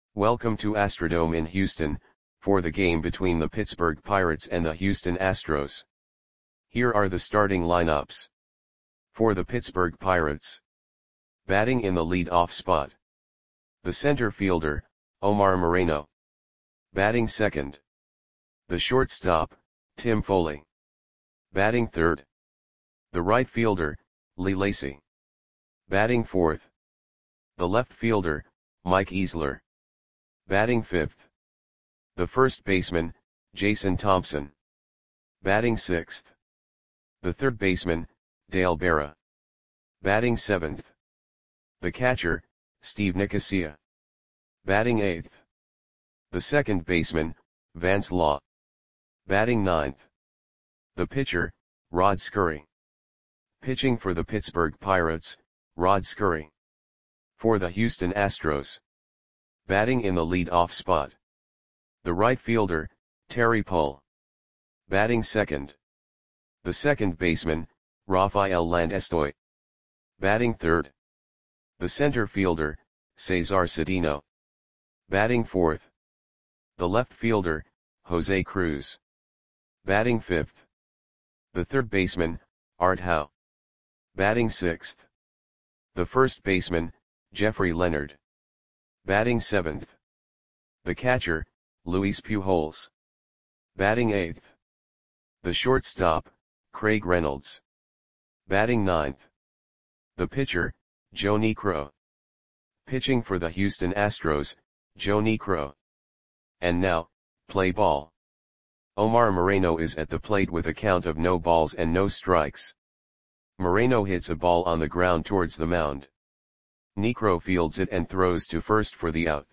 Welcome to Astrodome in Houston, for the game between the Pittsburgh Pirates and the Houston Astros. Here are the starting lineups. For the Pittsburgh Pirates. Batting in the lead-off spot. The center fielder, Omar Moreno. Batting second. The shortstop, Tim Foley. Batting third. The right fielder, Lee Lacy. Batting fourth. The left fielder, Mike Easler. Batting fifth. The first baseman, Jason Thompson. Batting sixth. The third baseman, Dale Berra. Batting seventh. The catcher, Steve Nicosia. Batting eighth. The second baseman, Vance Law. Batting ninth. The pitcher, Rod Scurry. Pitching for the Pittsburgh Pirates, Rod Scurry. For the Houston Astros. Batting in the lead-off spot. The right fielder, Terry Pull. Batting second. The second baseman, Rafael Landestoy. Batting third. The center fielder, Cesar Cedeno. Batting fourth. The left fielder, Jose Cruz. Batting fifth. The third baseman, Art Howe. Batting sixth. The first baseman, Jeffrey Leonard. Batting seventh. The catcher, Luis Pujols. Batting eighth. The shortstop, Craig Reynolds. Batting ninth. The pitcher, Joe Niekro. Pitching for the Houston Astros, Joe Niekro. And now, play ball. Omar Moreno is at the plate with a count of no balls and no strikes. Moreno hits a ball on the ground towards the mound. Niekro fields it and throws to first for the out.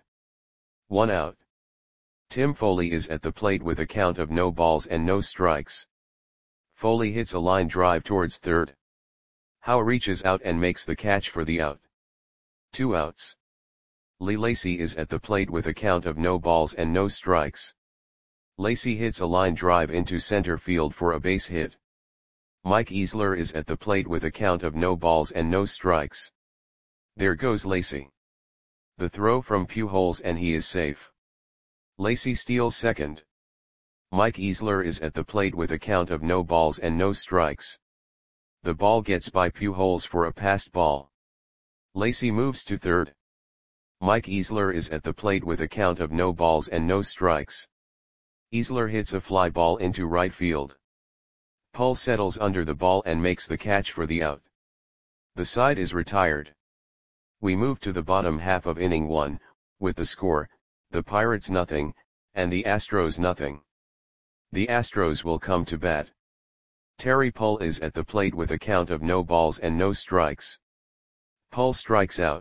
1 out. Tim Foley is at the plate with a count of no balls and no strikes. Foley hits a line drive towards third. Howe reaches out and makes the catch for the out. 2 outs. Lee Lacy is at the plate with a count of no balls and no strikes. Lacy hits a line drive into center field for a base hit. Mike Easler is at the plate with a count of no balls and no strikes. There goes Lacy. The throw from Pujols and he is safe. Lacy steals second. Mike Easler is at the plate with a count of no balls and no strikes. The ball gets by Pujols for a passed ball. Lacy moves to third. Mike Easler is at the plate with a count of no balls and no strikes. Easler hits a fly ball into right field. Pull settles under the ball and makes the catch for the out. The side is retired. We move to the bottom half of inning 1, with the score, the Pirates nothing, and the Astros nothing. The Astros will come to bat. Terry Pull is at the plate with a count of no balls and no strikes. Pull strikes out.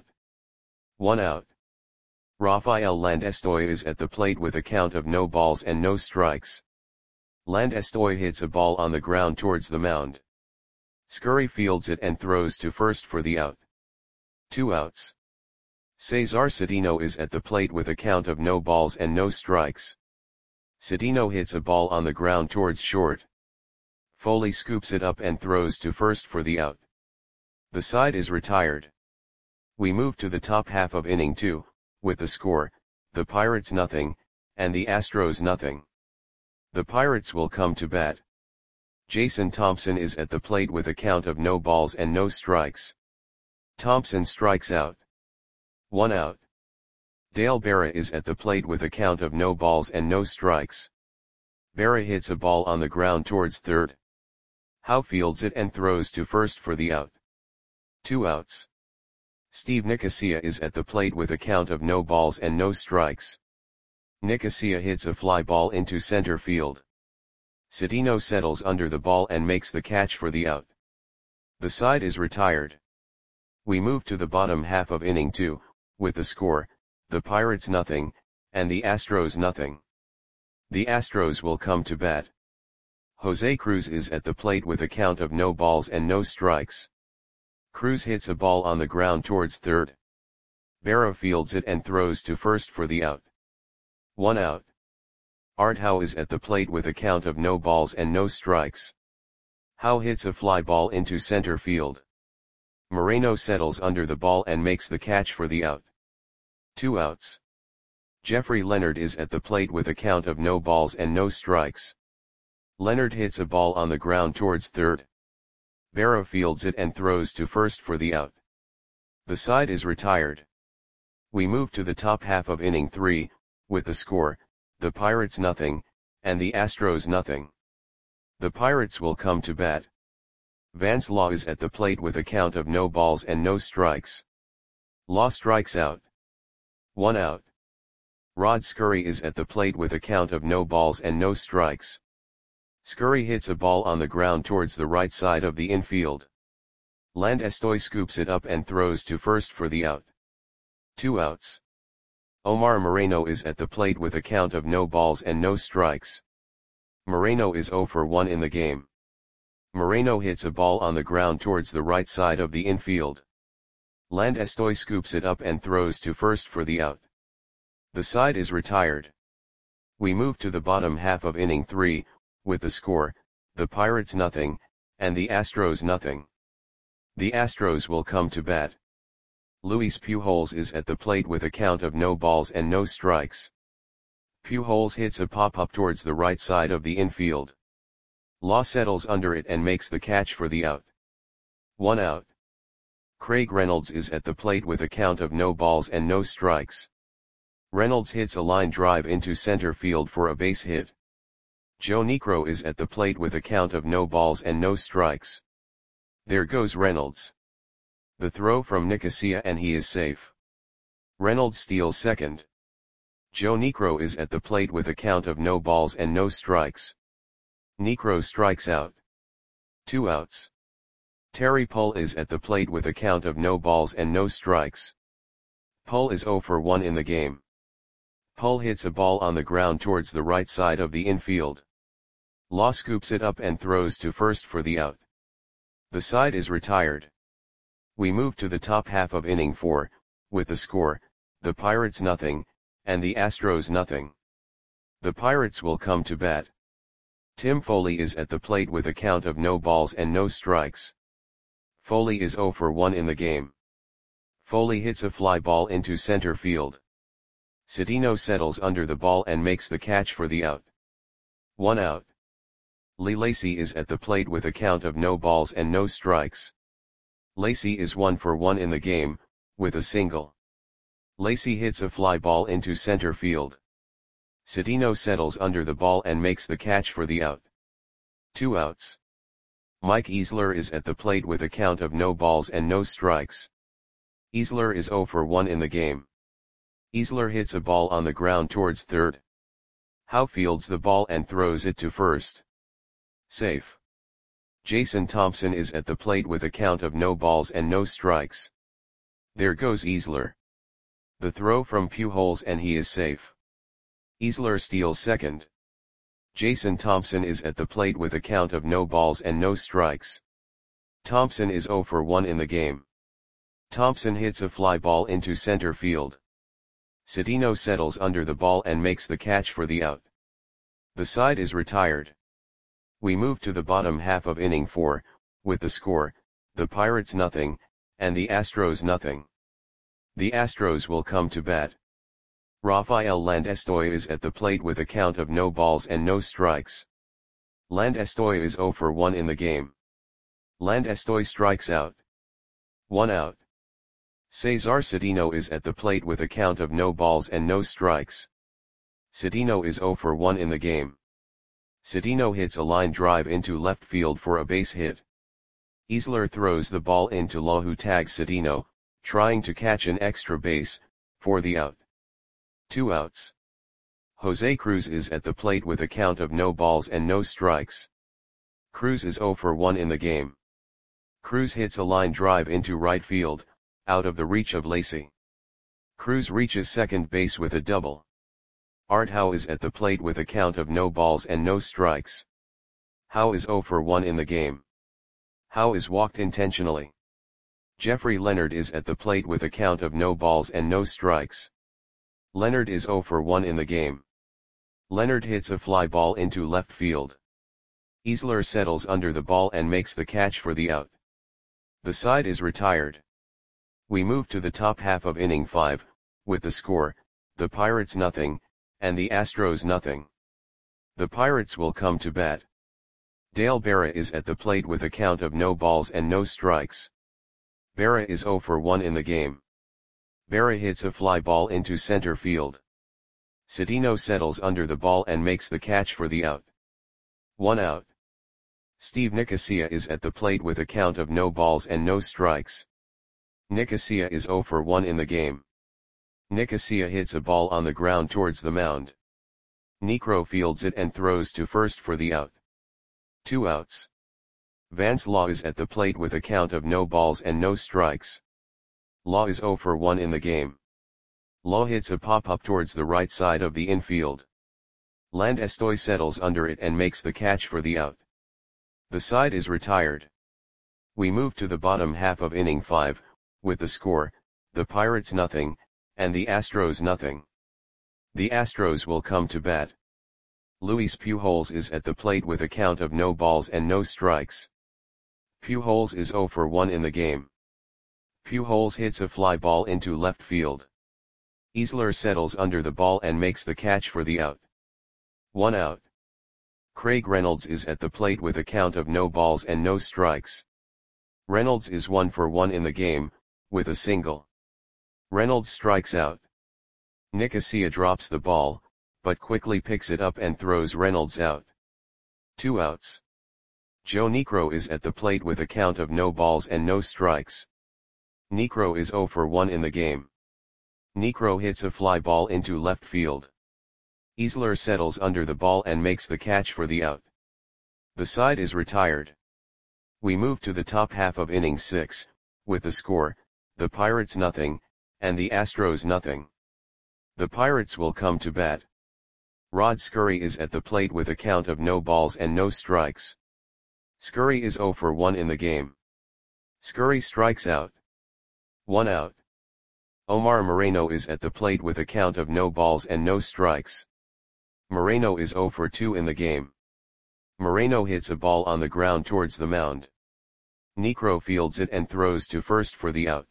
1 out. Rafael Landestoy is at the plate with a count of no balls and no strikes. Landestoy hits a ball on the ground towards the mound. Scurry fields it and throws to first for the out. 2 outs. Cesar Cedeno is at the plate with a count of no balls and no strikes. Cedeno hits a ball on the ground towards short. Foley scoops it up and throws to first for the out. The side is retired. We move to the top half of inning 2, with the score, the Pirates nothing, and the Astros nothing. The Pirates will come to bat. Jason Thompson is at the plate with a count of no balls and no strikes. Thompson strikes out. 1 out. Dale Berra is at the plate with a count of no balls and no strikes. Berra hits a ball on the ground towards third. Howe fields it and throws to first for the out. 2 outs. Steve Nicosia is at the plate with a count of no balls and no strikes. Nicosia hits a fly ball into center field. Cedeno settles under the ball and makes the catch for the out. The side is retired. We move to the bottom half of inning 2, with the score, the Pirates nothing, and the Astros nothing. The Astros will come to bat. Jose Cruz is at the plate with a count of no balls and no strikes. Cruz hits a ball on the ground towards third. Berra fields it and throws to first for the out. 1 out. Art Howe is at the plate with a count of no balls and no strikes. Howe hits a fly ball into center field. Moreno settles under the ball and makes the catch for the out. 2 outs. Jeffrey Leonard is at the plate with a count of no balls and no strikes. Leonard hits a ball on the ground towards third. Barrow fields it and throws to first for the out. The side is retired. We move to the top half of inning 3, with the score, the Pirates nothing, and the Astros nothing. The Pirates will come to bat. Vance Law is at the plate with a count of no balls and no strikes. Law strikes out. 1 out. Rod Scurry is at the plate with a count of no balls and no strikes. Scurry hits a ball on the ground towards the right side of the infield. Land Estoy scoops it up and throws to first for the out. 2 outs. Omar Moreno is at the plate with a count of no balls and no strikes. Moreno is 0 for 1 in the game. Moreno hits a ball on the ground towards the right side of the infield. Land Estoy scoops it up and throws to first for the out. The side is retired. We move to the bottom half of inning 3, with the score, the Pirates nothing, and the Astros nothing. The Astros will come to bat. Luis Pujols is at the plate with a count of no balls and no strikes. Pujols hits a pop-up towards the right side of the infield. Law settles under it and makes the catch for the out. 1 out. Craig Reynolds is at the plate with a count of no balls and no strikes. Reynolds hits a line drive into center field for a base hit. Joe Niekro is at the plate with a count of no balls and no strikes. There goes Reynolds. The throw from Nicosia and he is safe. Reynolds steals second. Joe Niekro is at the plate with a count of no balls and no strikes. Niekro strikes out. 2 outs. Terry Pull is at the plate with a count of no balls and no strikes. Pull is 0 for 1 in the game. Pull hits a ball on the ground towards the right side of the infield. Law scoops it up and throws to first for the out. The side is retired. We move to the top half of inning 4, with the score, the Pirates nothing, and the Astros nothing. The Pirates will come to bat. Tim Foley is at the plate with a count of no balls and no strikes. Foley is 0 for 1 in the game. Foley hits a fly ball into center field. Cedeno settles under the ball and makes the catch for the out. 1 out. Lee Lacy is at the plate with a count of no balls and no strikes. Lacy is 1 for 1 in the game, with a single. Lacy hits a fly ball into center field. Cedeno settles under the ball and makes the catch for the out. 2 outs. Mike Easler is at the plate with a count of no balls and no strikes. Easler is 0 for 1 in the game. Easler hits a ball on the ground towards third. Howe fields the ball and throws it to first. Safe. Jason Thompson is at the plate with a count of no balls and no strikes. There goes Easler. The throw from Pujols and he is safe. Easler steals second. Jason Thompson is at the plate with a count of no balls and no strikes. Thompson is 0 for 1 in the game. Thompson hits a fly ball into center field. Cedeno settles under the ball and makes the catch for the out. The side is retired. We move to the bottom half of inning 4, with the score, the Pirates nothing, and the Astros nothing. The Astros will come to bat. Rafael Landestoy is at the plate with a count of no balls and no strikes. Landestoy is 0 for 1 in the game. Landestoy strikes out. 1 out. Cesar Cedeno is at the plate with a count of no balls and no strikes. Cedeno is 0 for 1 in the game. Cedeno hits a line drive into left field for a base hit. Easler throws the ball into Law, who tags Cedeno, trying to catch an extra base, for the out. 2 outs. Jose Cruz is at the plate with a count of no balls and no strikes. Cruz is 0 for 1 in the game. Cruz hits a line drive into right field, out of the reach of Lacy. Cruz reaches second base with a double. Art Howe is at the plate with a count of no balls and no strikes. Howe is 0 for 1 in the game. Howe is walked intentionally. Jeffrey Leonard is at the plate with a count of no balls and no strikes. Leonard is 0 for 1 in the game. Leonard hits a fly ball into left field. Easler settles under the ball and makes the catch for the out. The side is retired. We move to the top half of inning 5, with the score, the Pirates nothing, and the Astros nothing. The Pirates will come to bat. Dale Berra is at the plate with a count of no balls and no strikes. Berra is 0 for 1 in the game. Berra hits a fly ball into center field. Cedeno settles under the ball and makes the catch for the out. 1 out. Steve Nicosia is at the plate with a count of no balls and no strikes. Nicosia is 0 for 1 in the game. Nicosia hits a ball on the ground towards the mound. Niekro fields it and throws to first for the out. 2 outs. Vance Law is at the plate with a count of no balls and no strikes. Law is 0 for 1 in the game. Law hits a pop-up towards the right side of the infield. Landestoy settles under it and makes the catch for the out. The side is retired. We move to the bottom half of inning 5, with the score, the Pirates nothing, and the Astros nothing. The Astros will come to bat. Luis Pujols is at the plate with a count of no balls and no strikes. Pujols is 0 for 1 in the game. Pujols hits a fly ball into left field. Easler settles under the ball and makes the catch for the out. 1 out. Craig Reynolds is at the plate with a count of no balls and no strikes. Reynolds is 1 for 1 in the game, with a single. Reynolds strikes out. Nicosia drops the ball, but quickly picks it up and throws Reynolds out. 2 outs. Joe Niekro is at the plate with a count of no balls and no strikes. Niekro is 0 for 1 in the game. Niekro hits a fly ball into left field. Easler settles under the ball and makes the catch for the out. The side is retired. We move to the top half of inning 6, with the score, the Pirates nothing, and the Astros nothing. The Pirates will come to bat. Rod Scurry is at the plate with a count of no balls and no strikes. Scurry is 0 for 1 in the game. Scurry strikes out. 1 out. Omar Moreno is at the plate with a count of no balls and no strikes. Moreno is 0 for 2 in the game. Moreno hits a ball on the ground towards the mound. Niekro fields it and throws to first for the out.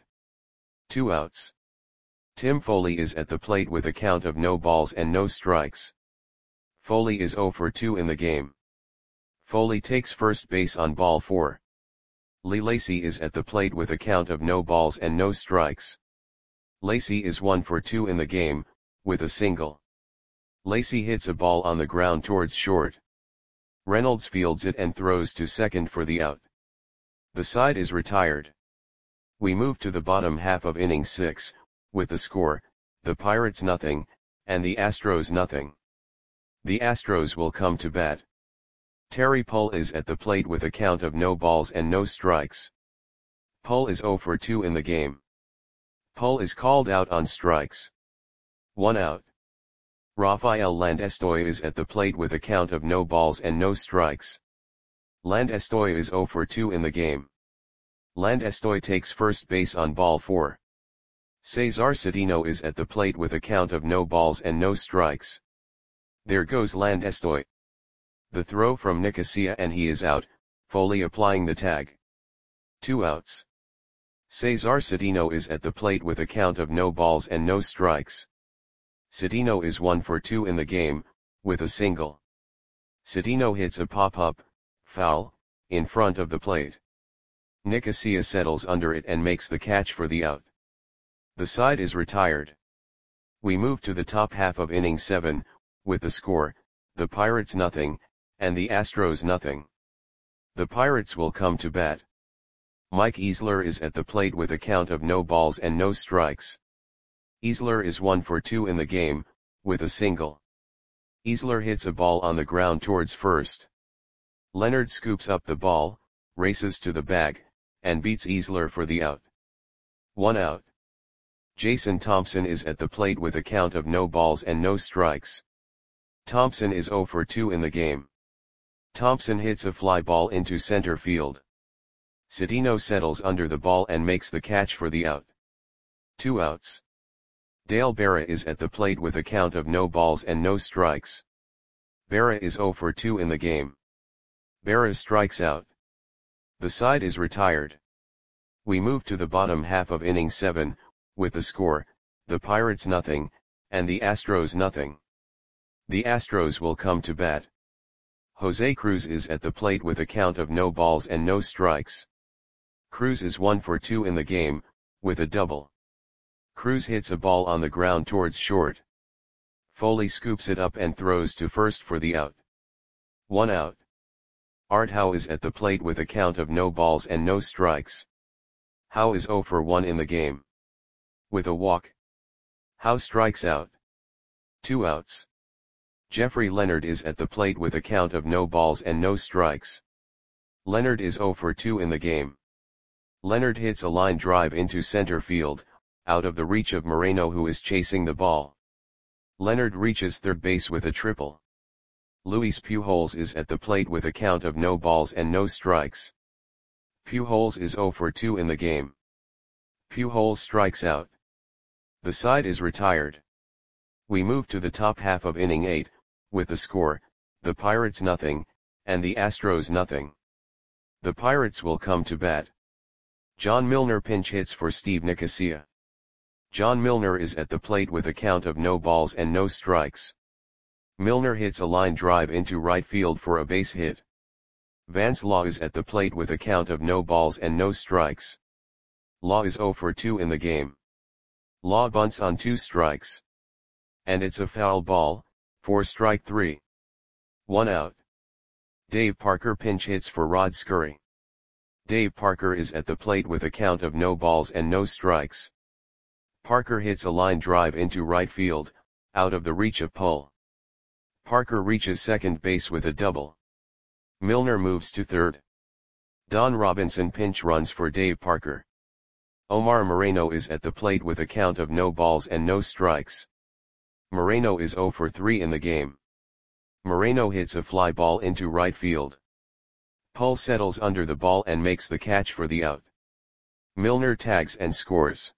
2 outs. Tim Foley is at the plate with a count of no balls and no strikes. Foley is 0 for 2 in the game. Foley takes first base on ball 4. Lee Lacy is at the plate with a count of no balls and no strikes. Lacy is 1 for 2 in the game, with a single. Lacy hits a ball on the ground towards short. Reynolds fields it and throws to second for the out. The side is retired. We move to the bottom half of inning 6, with the score, the Pirates nothing, and the Astros nothing. The Astros will come to bat. Terry Pull is at the plate with a count of no balls and no strikes. Pull is 0 for 2 in the game. Pull is called out on strikes. 1 out. Rafael Landestoy is at the plate with a count of no balls and no strikes. Landestoy is 0 for 2 in the game. Landestoy takes first base on ball 4. Cesar Cedeno is at the plate with a count of no balls and no strikes. There goes Landestoy. The throw from Nicosia and he is out, Foley applying the tag. 2 outs. Cesar Cedeno is at the plate with a count of no balls and no strikes. Cedeno is 1 for 2 in the game, with a single. Cedeno hits a pop-up, foul, in front of the plate. Nicosia settles under it and makes the catch for the out. The side is retired. We move to the top half of inning 7, with the score, the Pirates nothing, and the Astros nothing. The Pirates will come to bat. Mike Easler is at the plate with a count of no balls and no strikes. Easler is 1 for 2 in the game, with a single. Easler hits a ball on the ground towards first. Leonard scoops up the ball, races to the bag, and beats Easler for the out. 1 out. Jason Thompson is at the plate with a count of no balls and no strikes. Thompson is 0 for 2 in the game. Thompson hits a fly ball into center field. Cedeno settles under the ball and makes the catch for the out. 2 outs. Dale Berra is at the plate with a count of no balls and no strikes. Berra is 0 for 2 in the game. Berra strikes out. The side is retired. We move to the bottom half of inning 7, with the score, the Pirates nothing, and the Astros nothing. The Astros will come to bat. Jose Cruz is at the plate with a count of no balls and no strikes. Cruz is 1 for 2 in the game, with a double. Cruz hits a ball on the ground towards short. Foley scoops it up and throws to first for the out. 1 out. Art Howe is at the plate with a count of no balls and no strikes. Howe is 0 for 1 in the game. With a walk. Howe strikes out. 2 outs. Jeffrey Leonard is at the plate with a count of no balls and no strikes. Leonard is 0 for 2 in the game. Leonard hits a line drive into center field, out of the reach of Moreno, who is chasing the ball. Leonard reaches third base with a triple. Luis Pujols is at the plate with a count of no balls and no strikes. Pujols is 0 for 2 in the game. Pujols strikes out. The side is retired. We move to the top half of inning 8, with the score, the Pirates nothing, and the Astros nothing. The Pirates will come to bat. John Milner pinch hits for Steve Nicosia. John Milner is at the plate with a count of no balls and no strikes. Milner hits a line drive into right field for a base hit. Vance Law is at the plate with a count of no balls and no strikes. Law is 0 for 2 in the game. Law bunts on 2 strikes. And it's a foul ball, for strike 3. 1 out. Dave Parker pinch hits for Rod Scurry. Dave Parker is at the plate with a count of no balls and no strikes. Parker hits a line drive into right field, out of the reach of Pull. Parker reaches second base with a double. Milner moves to third. Don Robinson pinch runs for Dave Parker. Omar Moreno is at the plate with a count of no balls and no strikes. Moreno is 0 for 3 in the game. Moreno hits a fly ball into right field. Pull settles under the ball and makes the catch for the out. Milner tags and scores.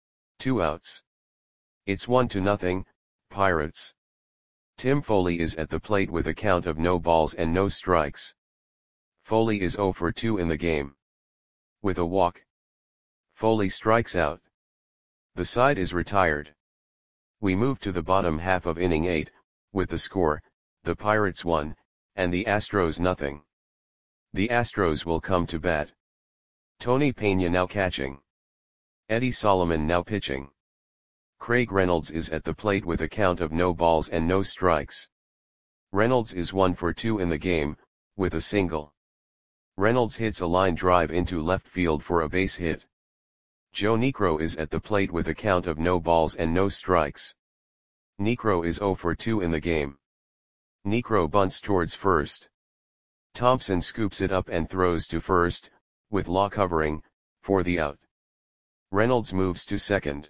2 outs. It's 1-0, Pirates. Tim Foley is at the plate with a count of no balls and no strikes. Foley is 0 for 2 in the game. With a walk. Foley strikes out. The side is retired. We move to the bottom half of inning 8, with the score, the Pirates 1, and the Astros nothing. The Astros will come to bat. Tony Peña now catching. Eddie Solomon now pitching. Craig Reynolds is at the plate with a count of no balls and no strikes. Reynolds is 1 for 2 in the game, with a single. Reynolds hits a line drive into left field for a base hit. Joe Niekro is at the plate with a count of no balls and no strikes. Niekro is 0 for 2 in the game. Niekro bunts towards first. Thompson scoops it up and throws to first, with Law covering, for the out. Reynolds moves to second.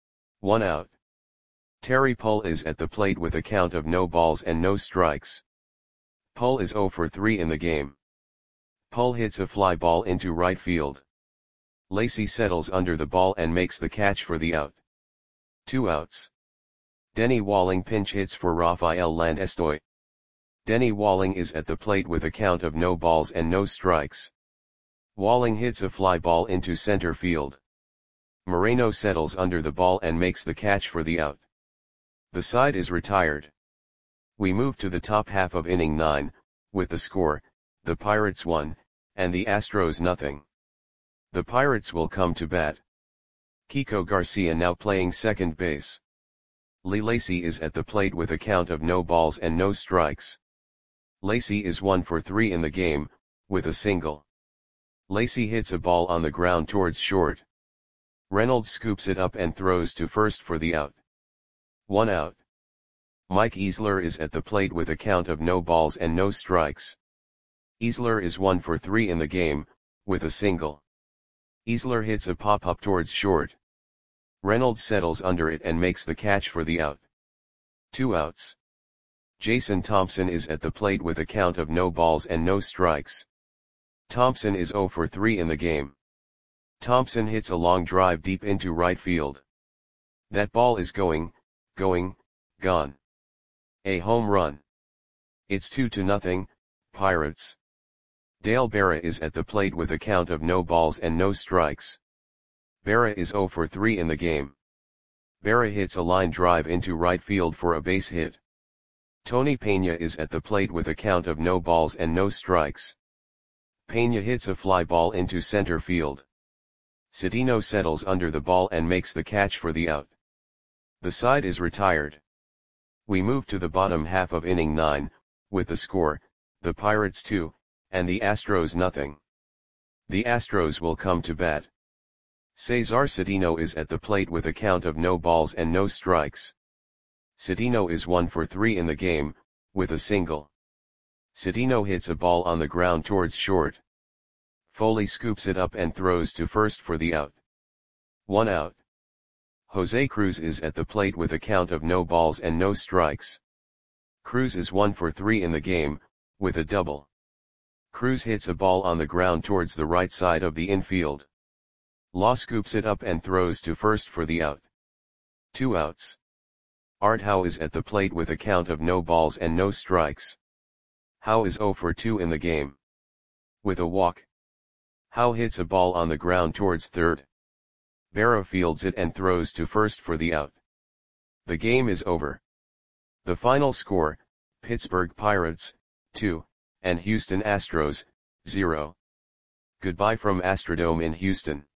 1 out. Terry Pull is at the plate with a count of no balls and no strikes. Pull is 0 for 3 in the game. Pull hits a fly ball into right field. Lacy settles under the ball and makes the catch for the out. 2 outs. Denny Walling pinch hits for Rafael Landestoy. Denny Walling is at the plate with a count of no balls and no strikes. Walling hits a fly ball into center field. Moreno settles under the ball and makes the catch for the out. The side is retired. We move to the top half of inning 9, with the score, the Pirates 1, and the Astros nothing. The Pirates will come to bat. Kiko Garcia now playing second base. Lee Lacy is at the plate with a count of no balls and no strikes. Lacy is 1 for 3 in the game, with a single. Lacy hits a ball on the ground towards short. Reynolds scoops it up and throws to first for the out. 1 out. Mike Easler is at the plate with a count of no balls and no strikes. Easler is 1 for 3 in the game, with a single. Easler hits a pop-up towards short. Reynolds settles under it and makes the catch for the out. 2 outs. Jason Thompson is at the plate with a count of no balls and no strikes. Thompson is 0 for 3 in the game. Thompson hits a long drive deep into right field. That ball is gone. A home run. It's 2-0, Pirates. Dale Berra is at the plate with a count of no balls and no strikes. Berra is 0 for 3 in the game. Berra hits a line drive into right field for a base hit. Tony Peña is at the plate with a count of no balls and no strikes. Peña hits a fly ball into center field. Citino settles under the ball and makes the catch for the out. The side is retired. We move to the bottom half of inning 9, with the score, the Pirates 2, and the Astros nothing. The Astros will come to bat. Cesar Citino is at the plate with a count of no balls and no strikes. Citino is 1 for 3 in the game, with a single. Citino hits a ball on the ground towards short. Foley scoops it up and throws to first for the out. 1 out. Jose Cruz is at the plate with a count of no balls and no strikes. Cruz is 1 for 3 in the game, with a double. Cruz hits a ball on the ground towards the right side of the infield. Law scoops it up and throws to first for the out. 2 outs. Art Howe is at the plate with a count of no balls and no strikes. Howe is 0 for 2 in the game. With a walk. Howe hits a ball on the ground towards third. Berra fields it and throws to first for the out. The game is over. The final score, Pittsburgh Pirates, 2, and Houston Astros, 0. Goodbye from Astrodome in Houston.